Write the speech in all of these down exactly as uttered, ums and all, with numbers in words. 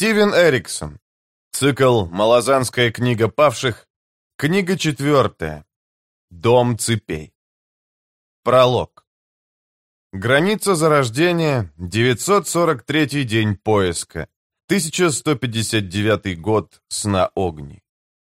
Стивен Эриксон. Цикл «Малазанская книга павших». Книга четвертая. Дом цепей. Пролог. Граница зарождения. девятьсот сорок третий день поиска. тысяча сто пятьдесят девятый год сна огни.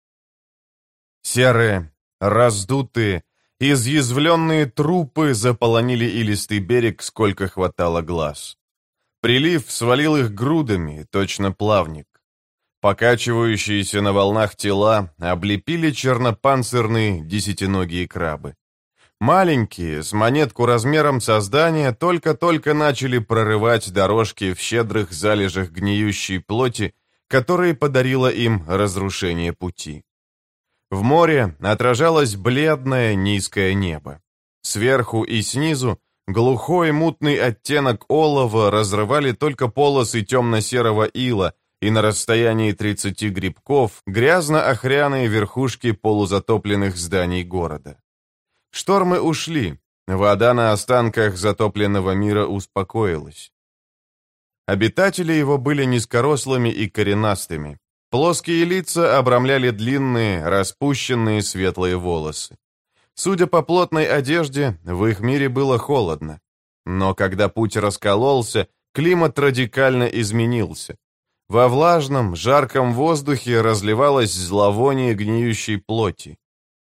Серые, раздутые, изъязвленные трупы заполонили илистый берег, сколько хватало глаз. Прилив свалил их грудами, точно плавник. Покачивающиеся на волнах тела облепили чернопанцирные десятиногие крабы. Маленькие, с монетку размером со здание, только-только начали прорывать дорожки в щедрых залежах гниющей плоти, которые подарило им разрушение пути. В море отражалось бледное низкое небо. Сверху и снизу глухой мутный оттенок олова разрывали только полосы темно-серого ила, и на расстоянии тридцати грибков грязно-охряные верхушки полузатопленных зданий города. Штормы ушли, вода на останках затопленного мира успокоилась. Обитатели его были низкорослыми и коренастыми. Плоские лица обрамляли длинные, распущенные светлые волосы. Судя по плотной одежде, в их мире было холодно. Но когда путь раскололся, климат радикально изменился. Во влажном, жарком воздухе разливалось зловоние гниющей плоти.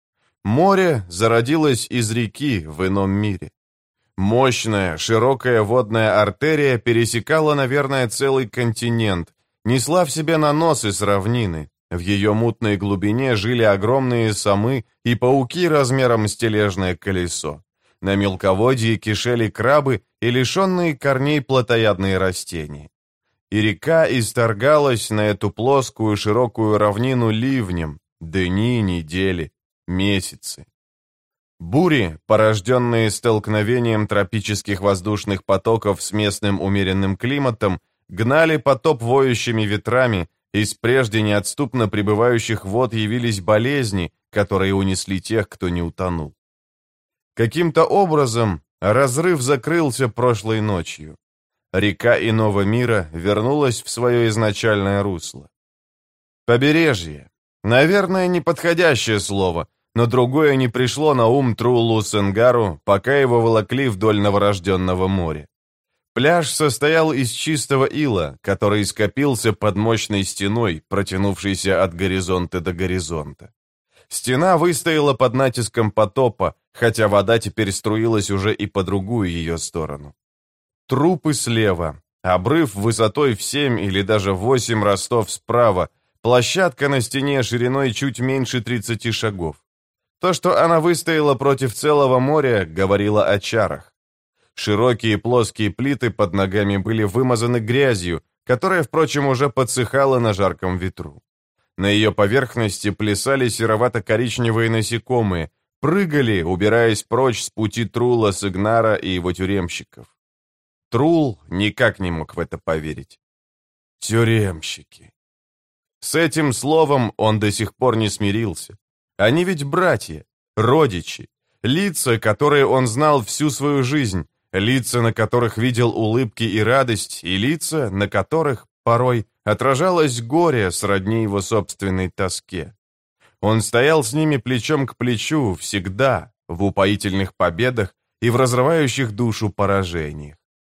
Море зародилось из реки в ином мире. Мощная, широкая водная артерия пересекала, наверное, целый континент, несла в себе наносы с равнины. В ее мутной глубине жили огромные самы и пауки размером с тележное колесо. На мелководье кишели крабы и лишенные корней плотоядные растения. И река исторгалась на эту плоскую широкую равнину ливнем, дни, недели, месяцы. Бури, порожденные столкновением тропических воздушных потоков с местным умеренным климатом, гнали потоп воющими ветрами, из прежде неотступно пребывающих вод явились болезни, которые унесли тех, кто не утонул. Каким-то образом разрыв закрылся прошлой ночью. Река иного мира вернулась в свое изначальное русло. Побережье. Наверное, неподходящее слово, но другое не пришло на ум Труллу Сенгару, пока его волокли вдоль новорожденного моря. Пляж состоял из чистого ила, который скопился под мощной стеной, протянувшейся от горизонта до горизонта. Стена выстояла под натиском потопа, хотя вода теперь струилась уже и по другую ее сторону. Трупы слева, обрыв высотой в семь или даже восемь ростов справа, площадка на стене шириной чуть меньше тридцати шагов. То, что она выстояла против целого моря, говорило о чарах. Широкие плоские плиты под ногами были вымазаны грязью, которая, впрочем, уже подсыхала на жарком ветру. На ее поверхности плясали серовато-коричневые насекомые, прыгали, убираясь прочь с пути Трула Сигнара и его тюремщиков. Трул никак не мог в это поверить. Тюремщики. С этим словом он до сих пор не смирился. Они ведь братья, родичи, лица, которые он знал всю свою жизнь, лица, на которых видел улыбки и радость, и лица, на которых порой отражалось горе сродни его собственной тоске. Он стоял с ними плечом к плечу всегда, в упоительных победах и в разрывающих душу поражениях.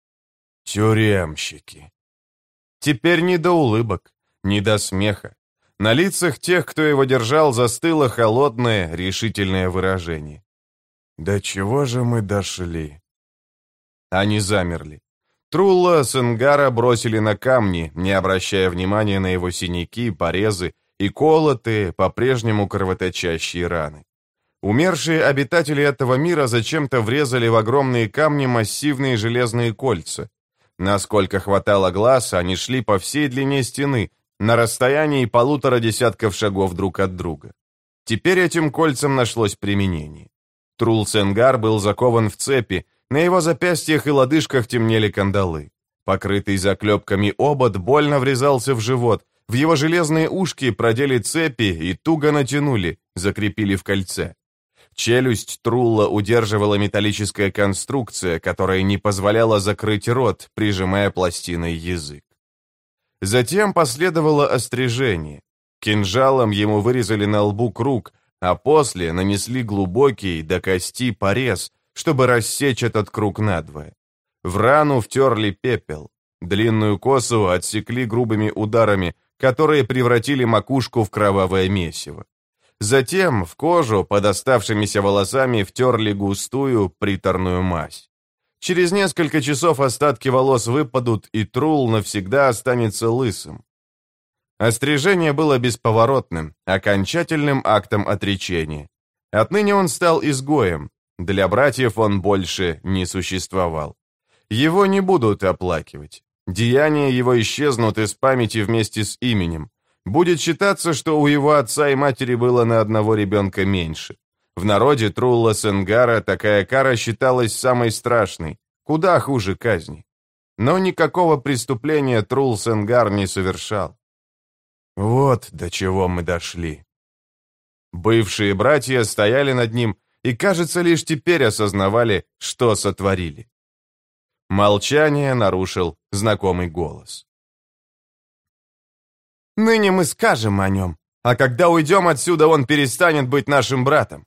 Тюремщики. Теперь не до улыбок, не до смеха. На лицах тех, кто его держал, застыло холодное, решительное выражение. «До чего же мы дошли?» Они замерли. Трулла Сенгара бросили на камни, не обращая внимания на его синяки, порезы и колотые, по-прежнему кровоточащие раны. Умершие обитатели этого мира зачем-то врезали в огромные камни массивные железные кольца. Насколько хватало глаз, они шли по всей длине стены, на расстоянии полутора десятков шагов друг от друга. Теперь этим кольцам нашлось применение. Трул Сенгар был закован в цепи, на его запястьях и лодыжках темнели кандалы. Покрытый заклепками обод больно врезался в живот, в его железные ушки продели цепи и туго натянули, закрепили в кольце. Челюсть Трулла удерживала металлическая конструкция, которая не позволяла закрыть рот, прижимая пластиной язык. Затем последовало острижение. Кинжалом ему вырезали на лбу круг, а после нанесли глубокий до кости порез, чтобы рассечь этот круг надвое. В рану втерли пепел. Длинную косу отсекли грубыми ударами, которые превратили макушку в кровавое месиво. Затем в кожу под оставшимися волосами втерли густую приторную мазь. Через несколько часов остатки волос выпадут, и Трул навсегда останется лысым. Острижение было бесповоротным, окончательным актом отречения. Отныне он стал изгоем. Для братьев он больше не существовал. Его не будут оплакивать. Деяния его исчезнут из памяти вместе с именем. Будет считаться, что у его отца и матери было на одного ребенка меньше. В народе Трулла Сенгара такая кара считалась самой страшной, куда хуже казни. Но никакого преступления Трул Сенгар не совершал. Вот до чего мы дошли. Бывшие братья стояли над ним и, кажется, лишь теперь осознавали, что сотворили. Молчание нарушил знакомый голос. «Ныне мы скажем о нем, а когда уйдем отсюда, он перестанет быть нашим братом».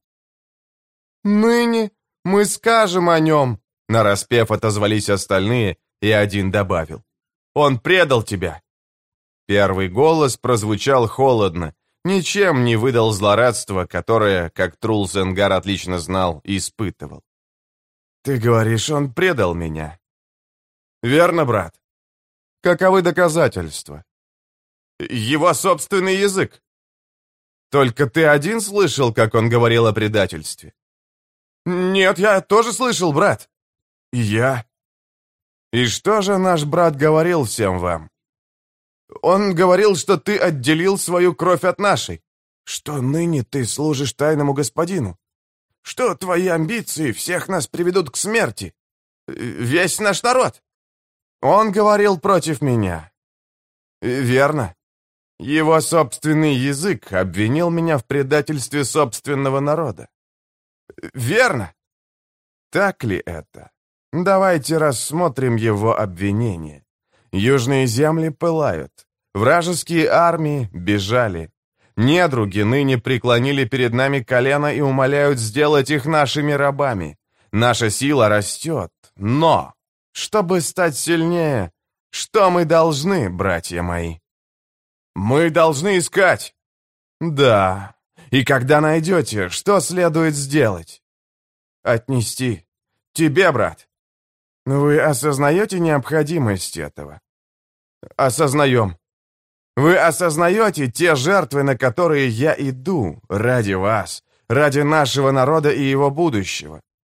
«Ныне мы скажем о нем», — нараспев отозвались остальные, и один добавил. «Он предал тебя». Первый голос прозвучал холодно, ничем не выдал злорадства, которое, как Трул Сенгар отлично знал, испытывал. «Ты говоришь, он предал меня?» «Верно, брат. Каковы доказательства?» «Его собственный язык». «Только ты один слышал, как он говорил о предательстве?» «Нет, я тоже слышал, брат». «И я». «И что же наш брат говорил всем вам?» «Он говорил, что ты отделил свою кровь от нашей, что ныне ты служишь тайному господину, что твои амбиции всех нас приведут к смерти, весь наш народ. Он говорил против меня». «Верно. Его собственный язык обвинил меня в предательстве собственного народа». «Верно. Так ли это? Давайте рассмотрим его обвинение. Южные земли пылают. Вражеские армии бежали. Недруги ныне преклонили перед нами колено и умоляют сделать их нашими рабами. Наша сила растет, но, чтобы стать сильнее, что мы должны, братья мои? Мы должны искать. Да. И когда найдете, что следует сделать? Отнести. Тебе, брат. Вы осознаете необходимость этого? Осознаем. Вы осознаете те жертвы, на которые я иду, ради вас, ради нашего народа и его будущего?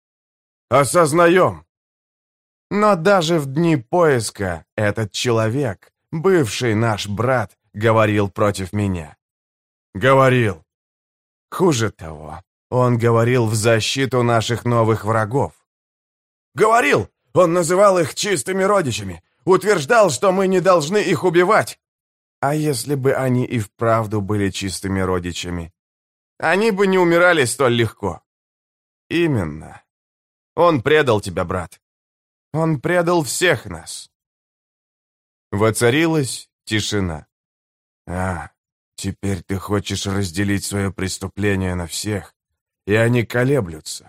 Осознаем. Но даже в дни поиска этот человек, бывший наш брат, говорил против меня. Говорил. Хуже того, он говорил в защиту наших новых врагов. Говорил! Он называл их чистыми родичами, утверждал, что мы не должны их убивать. А если бы они и вправду были чистыми родичами? Они бы не умирали столь легко. Именно. Он предал тебя, брат. Он предал всех нас. Воцарилась тишина. А, теперь ты хочешь разделить свое преступление на всех, и они колеблются.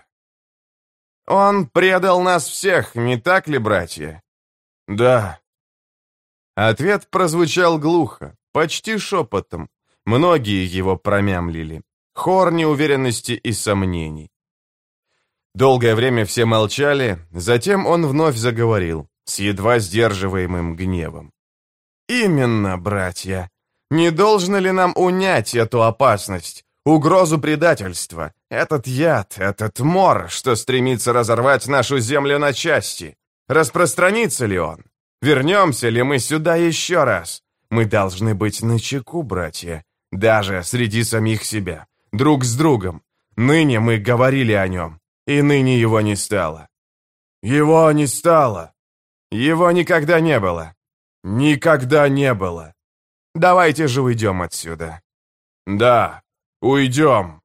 Он предал нас всех, не так ли, братья? Да. Ответ прозвучал глухо, почти шепотом. Многие его промямлили. Хор неуверенности и сомнений. Долгое время все молчали, затем он вновь заговорил, с едва сдерживаемым гневом. «Именно, братья. Не должно ли нам унять эту опасность, угрозу предательства, этот яд, этот мор, что стремится разорвать нашу землю на части? Распространится ли он? Вернемся ли мы сюда еще раз? Мы должны быть начеку, братья, даже среди самих себя, друг с другом. Ныне мы говорили о нем, и ныне его не стало. Его не стало. Его никогда не было. Никогда не было. Давайте же уйдем отсюда. Да, уйдем.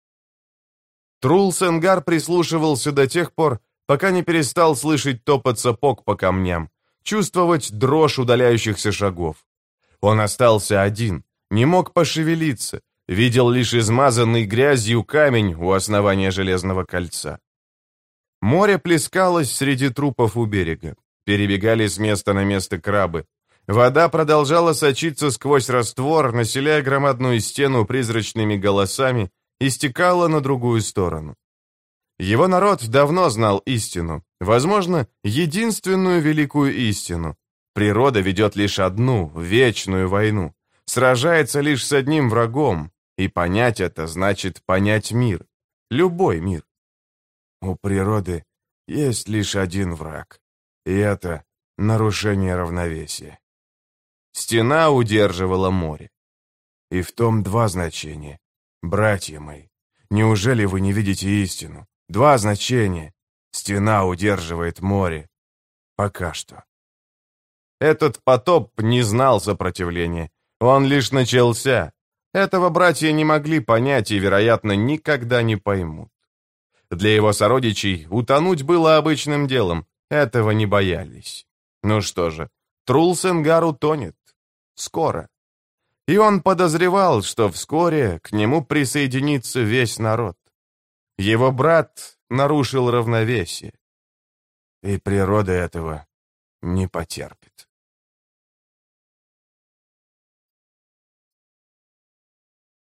Трул Сенгар прислушивался до тех пор, пока не перестал слышать топот сапог по камням, чувствовать дрожь удаляющихся шагов. Он остался один, не мог пошевелиться, видел лишь измазанный грязью камень у основания железного кольца. Море плескалось среди трупов у берега. Перебегали с места на место крабы. Вода продолжала сочиться сквозь раствор, населяя громадную стену призрачными голосами, и стекала на другую сторону. Его народ давно знал истину, возможно, единственную великую истину. Природа ведет лишь одну, вечную войну, сражается лишь с одним врагом, и понять это значит понять мир, любой мир. У природы есть лишь один враг, и это нарушение равновесия. Стена удерживала море. И в том два значения. Братья мои, неужели вы не видите истину? Два значения. Стена удерживает море. Пока что. Этот потоп не знал сопротивления. Он лишь начался. Этого братья не могли понять и, вероятно, никогда не поймут. Для его сородичей утонуть было обычным делом. Этого не боялись. Ну что же, Трулсенгар утонет. Скоро. И он подозревал, что вскоре к нему присоединится весь народ. Его брат нарушил равновесие. И природа этого не потерпит.